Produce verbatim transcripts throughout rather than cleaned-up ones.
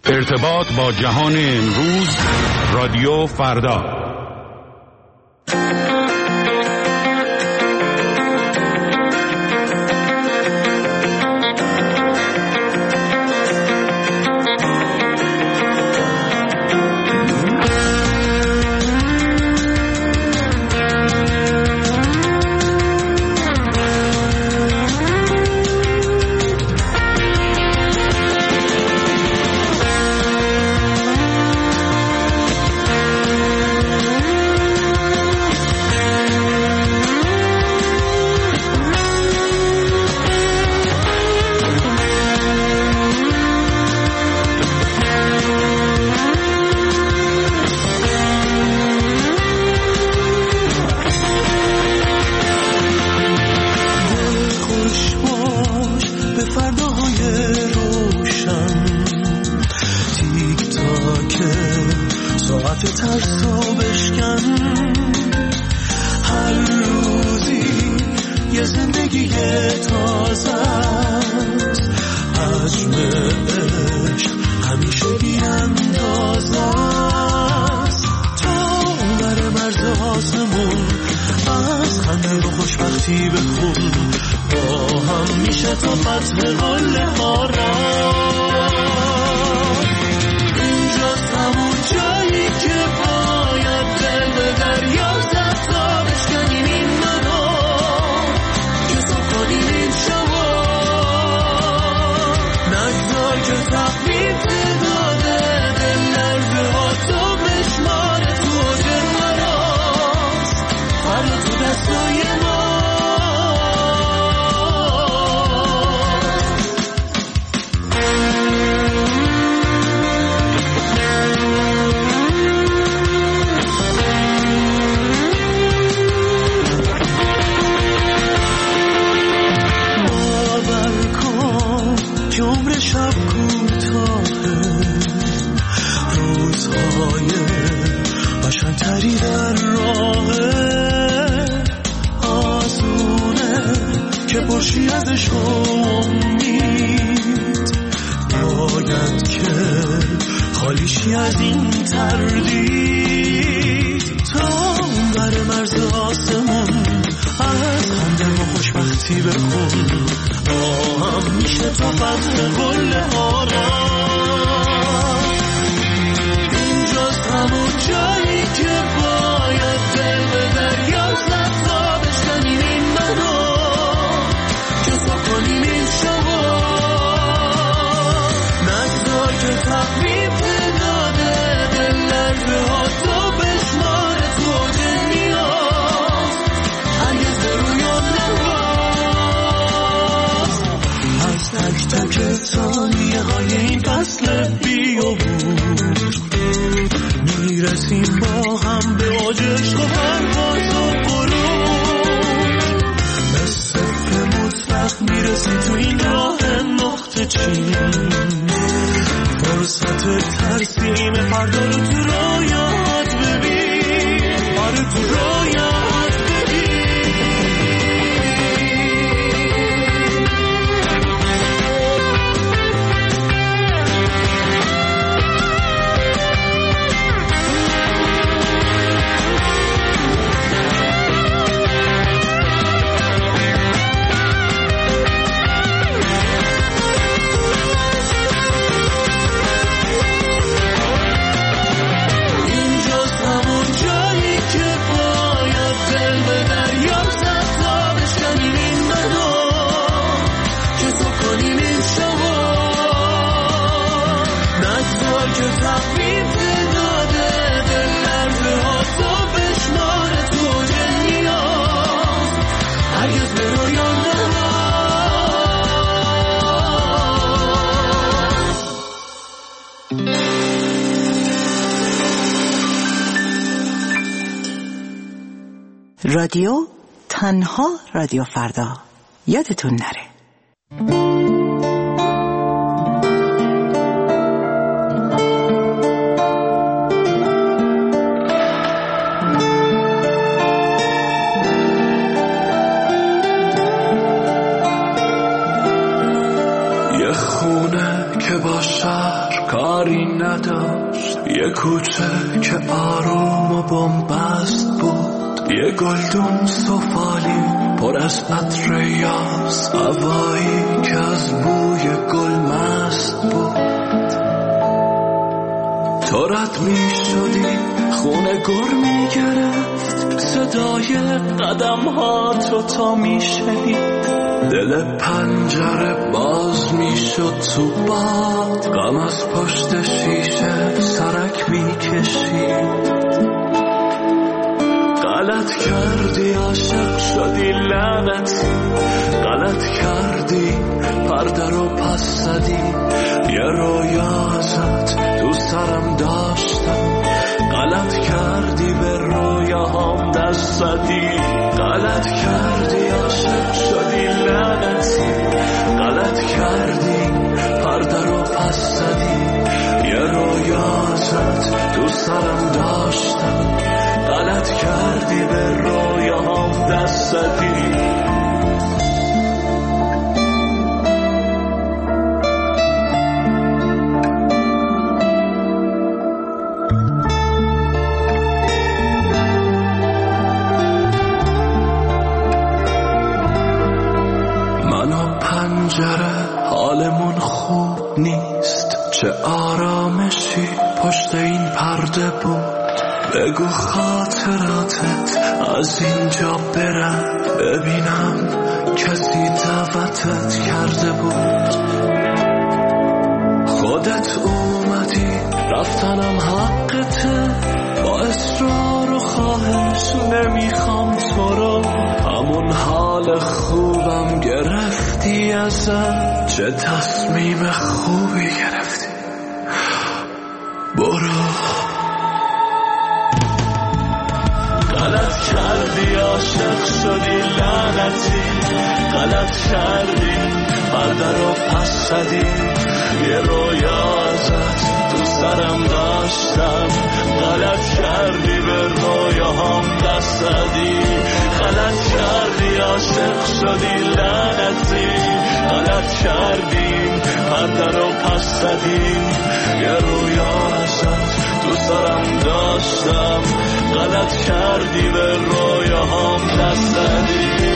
ارتباط با جهان امروز، رادیو فردا. رادیو تنها رادیو فردا، یادتون نره. یه خونه که با با شهر کاری نداشت، یه کوچه که آروم و بنبست بود، یه گلدون سفالی پر از عطر یاس، هوایی که از بوی گل مست بود. تو رد می شدی خونه گر می گرفت، صدای قدم ها تو تا می شنید، دل پنجره باز می شد تو باد، غم از پشت شیشه سرک می کشید. غلط کردی عاشق شدی لعنتی، غلط کردی پرده رو پس زدی، یه رویا ازت تو سرم داشتم، غلط کردی به رویاهام دست زدی. غلط کردی عاشق شدی لعنتی، غلط کردی پرده رو پس زدی، یه رویا ازت تو سرم داشتم، غلط کردی به رویاهام دست زدی. حالمون خوب نیست، چه آرامشی پشت این پرده بود، بگو خاطراتت از اینجا برم، ببینم کسی دعوتت کرده بود. خودت اومدی رفتنم حقته، با اصرار و خواهش نمیخوام تو رو، همون حال خوبم گرفتی ازم، چه تصمیم خوبی گرفتی، برو. غلط کردی عاشق شدی لعنتی، غلط کردی پرده رو پس زدی، یه رویا ازت تو سرم داشتم، غلط کردی به رویاهام دست زدی. غلط کردی عاشق شدی لعنتی، غلط کردی پرده رو پس زدی، یه رویا ازت تو سرم داشتم، غلط کردی به رویاهام دست زدی.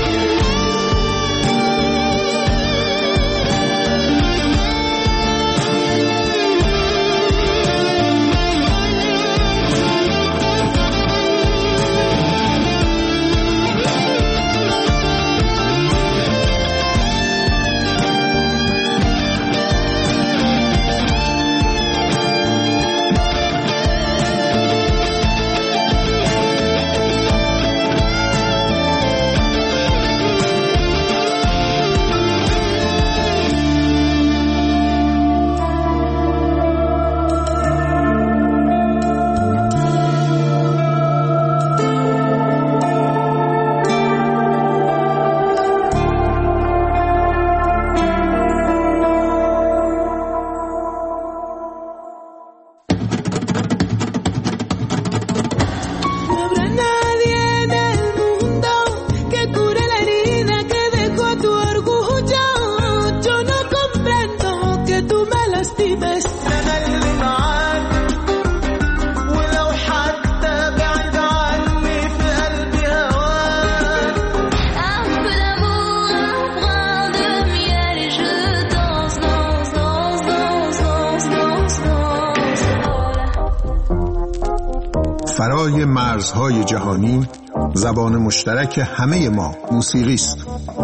فرای مرزهای جهانی، زبان مشترک همه ما موسیقی است.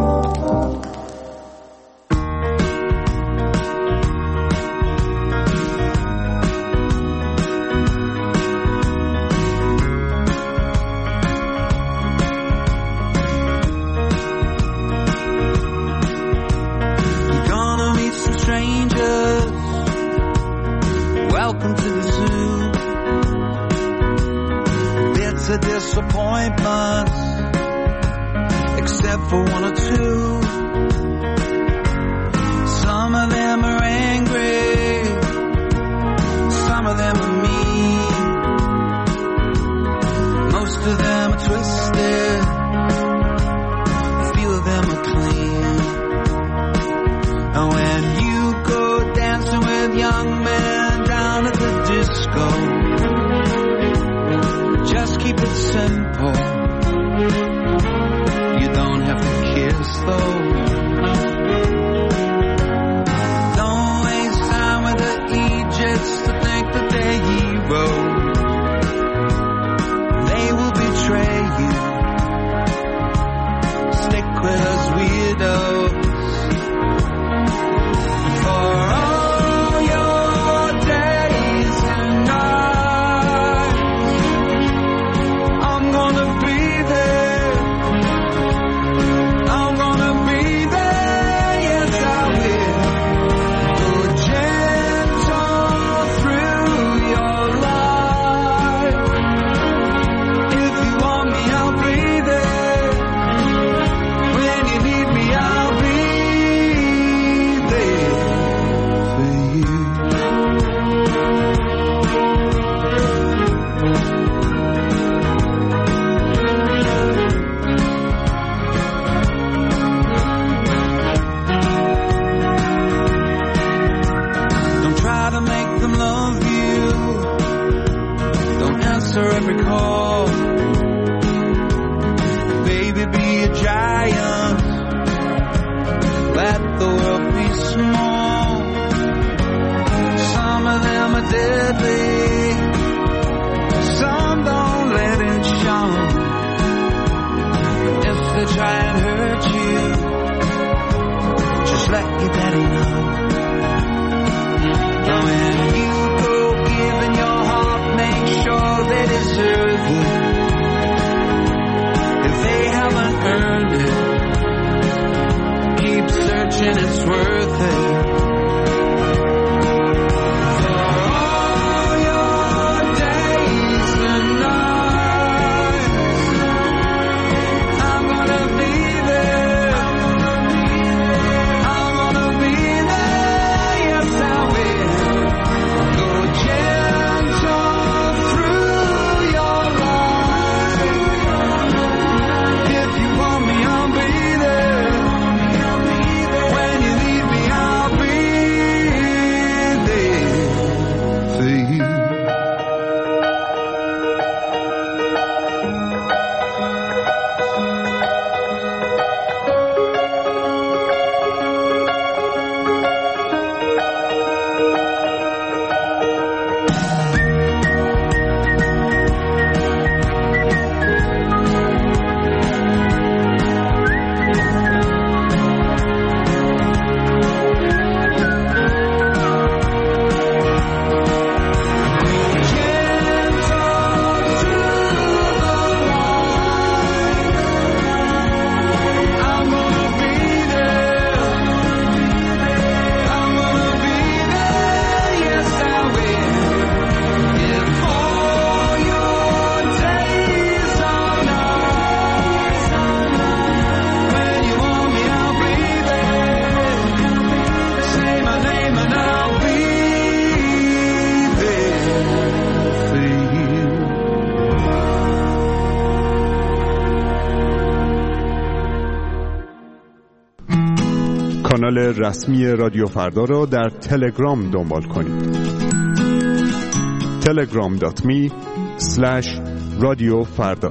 Disappointments, except for one or two. Some of them are angry, some of them are mean, most of them are twisted, a few of them are clean. And when you go dancing every call. Baby, be a giant, let the world be small. Some of them are deadly, some don't let it show. If they try and hurt you, just let your daddy know. Now when you go giving your heart, make sure they deserve it. If they haven't earned it, keep searching, it's worth it. کانال رسمی رادیو فردا را در تلگرام دنبال کنید. تلگرام دات می اسلش رادیو فردا.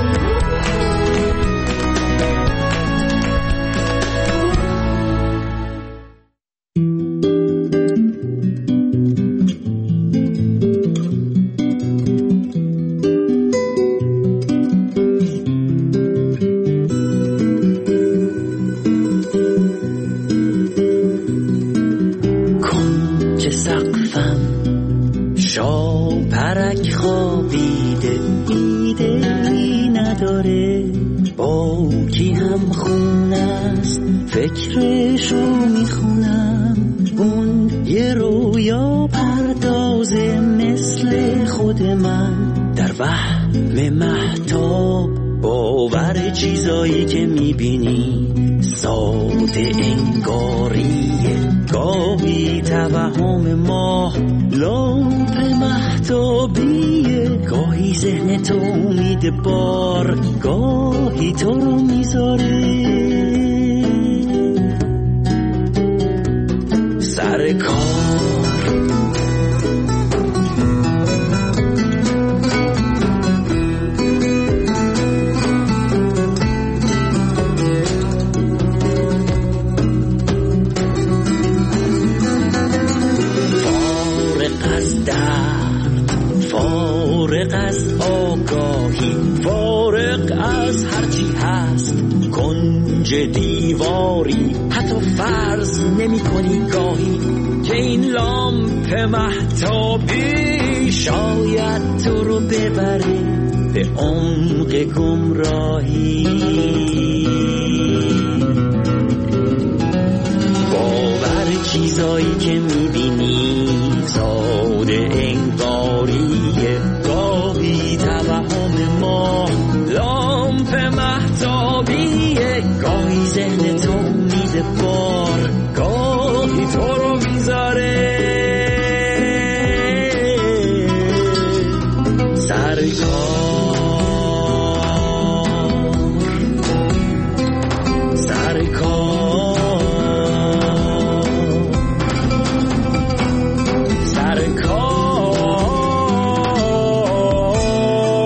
بار گاهی تو رو میذاره سر کار. فارغ از درد، فارغ از آگاهی، فارغ از هرچی هست کنج دیواری، حتی فرض نمی کنی گاهی که این لامپ مهتابی شاید تو رو ببره به عمق گمراهی. باور چیزایی که می بینی ساده انگاریه، گاهی توهم ما لامپ مهتابیه، گاهی ذهن تو میده بار، گاهی تو رو میذاره سر کار، سر کار، سر کار.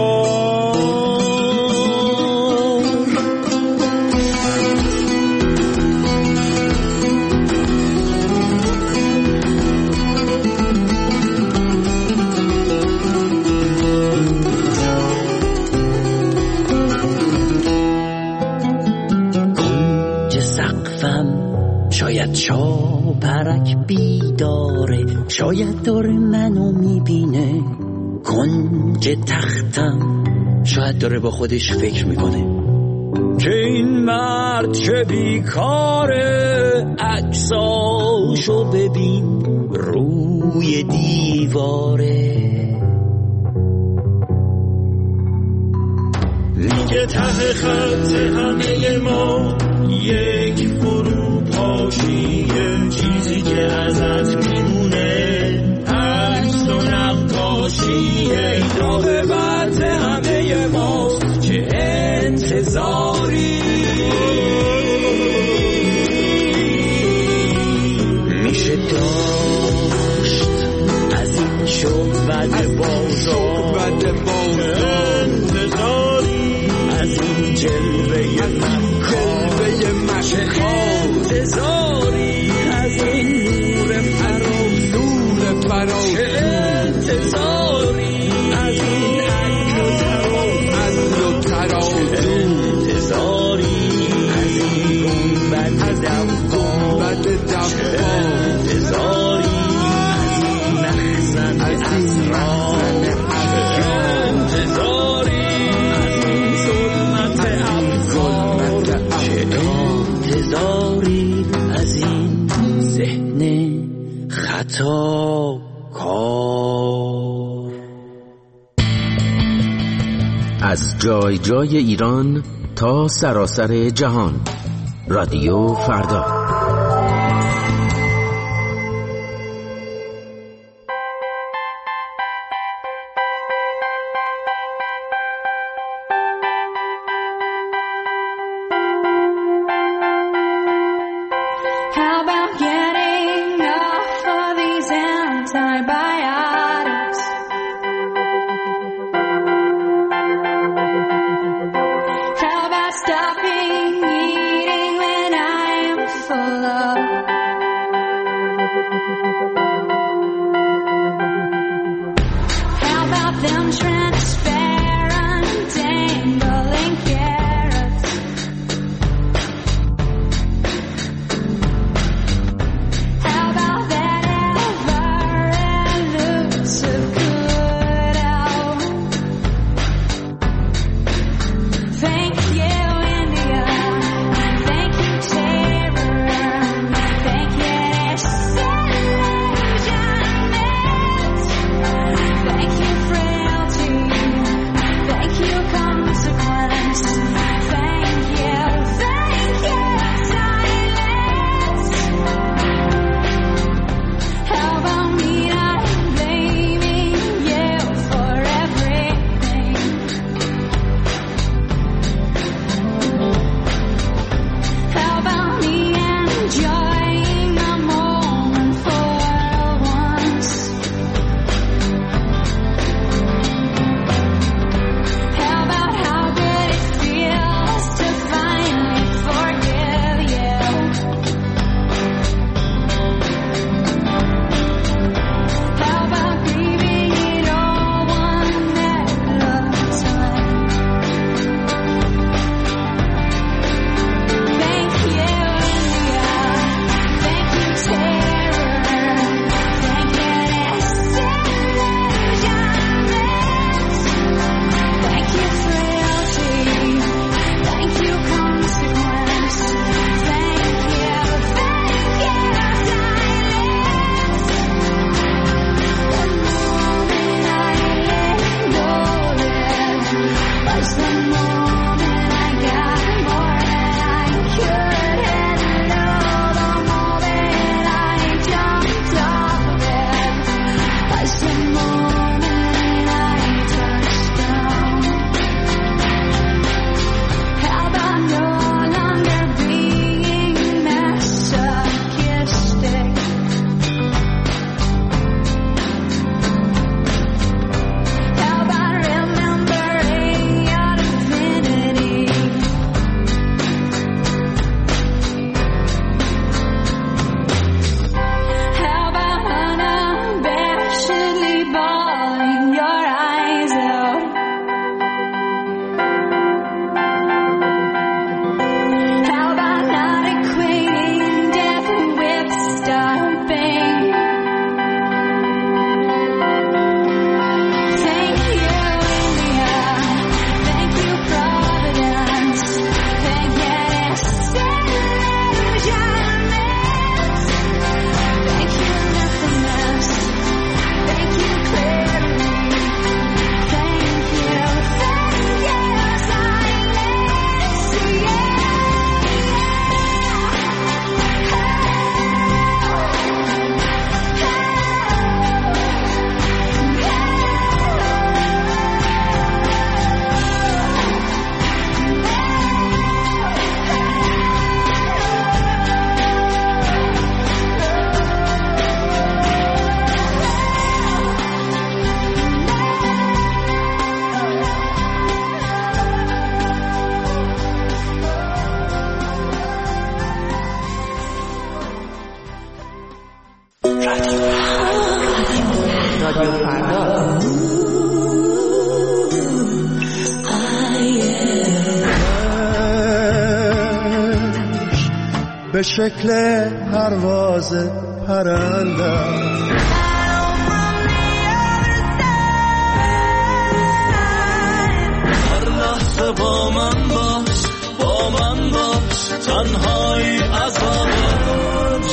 شاید داره منو میبینه کنج تختم، شاید داره با خودش فکر میکنه که این مرد چه بیکاره، عکساشو ببین روی دیواره. میگه ته خط همه ما یک فرو پاشیه، چیزی که ازت میمونه عکس و نقاشیه. عاقبت همه ما چه انتظاری، میشه داشت از این شد بد بازار، انتظاری از این جلوه مکار، انتظاری از این نور فراز، نور فراز انتظاری از این عقل و تراز، عقل و تراز انتظاری از این گنبد دوام، انتظاری از این مخزن اسرار، انتظاری از این ظلمت افکار، چه انتظاری از این ذهن خطا کار. از جای جای ایران تا سراسر جهان، رادیو فردا. Thank you, frailty. رادیو فردا. به شکل پرواز پرنده هر لحظه با من باش، با من باش، تنهایی عذابت.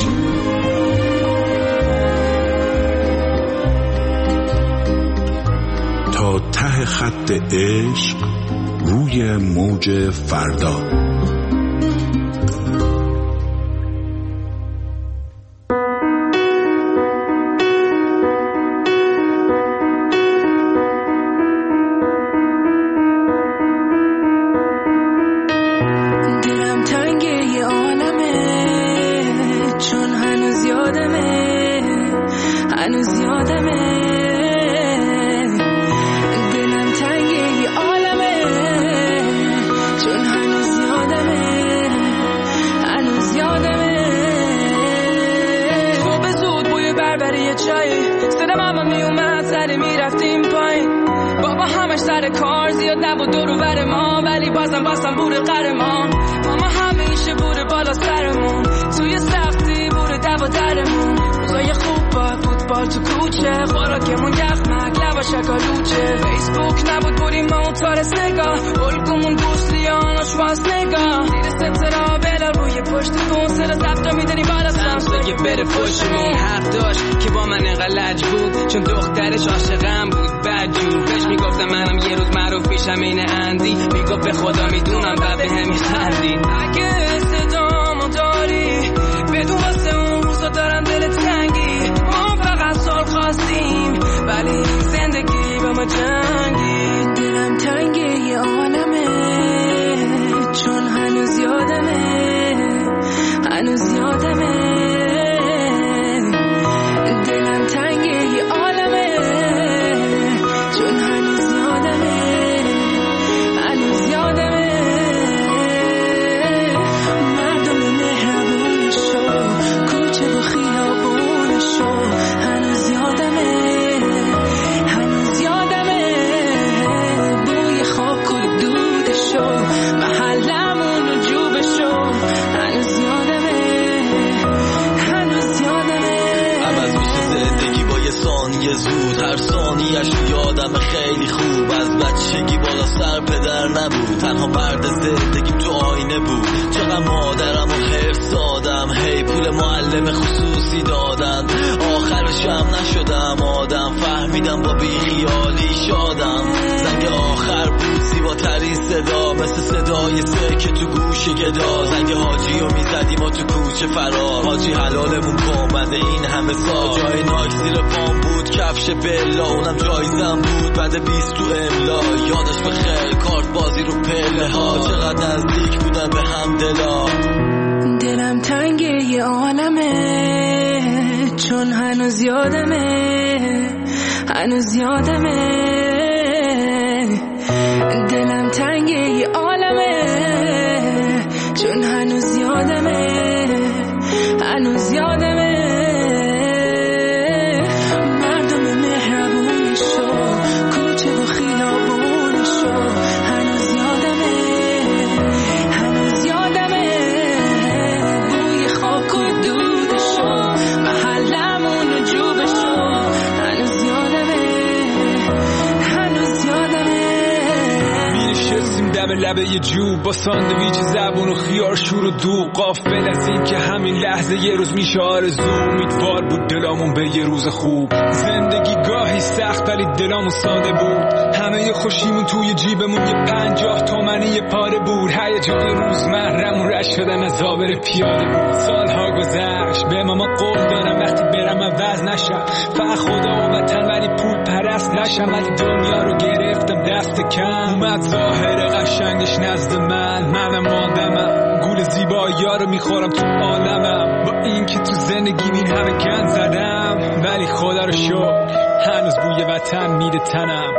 تا ته خط عشق روی موج فردا. لبه یه جو با ساندویچ زبون و خیار شور و دوغ، غافل از این که همین لحظه یه روز میشه آرزو. امیدوار بود دلامون به یه روز خوب، زندگی گاهی سخت ولی دلامون ساده بود. همه خوشیمون توی جیبمون یه پنجاه تومنی یه پاره بود. هیجان روزمره‌مون رشت شدن از آبر پیاده بود. سالها گذشت به ماما قول دارم وقتی برم عوض نشم، فقط خدا و وطن ولی پول پرست نشم. ولی دنیا رو گرفتم دست کم، اومد ظاهر قشنگش نزد من، منم آدمم گول زیبایی رو میخورم تو عالمم. با این که تو زندگی این همه گند زدم ولی خدا رو شکر هنوز بوی وطن میده تنم.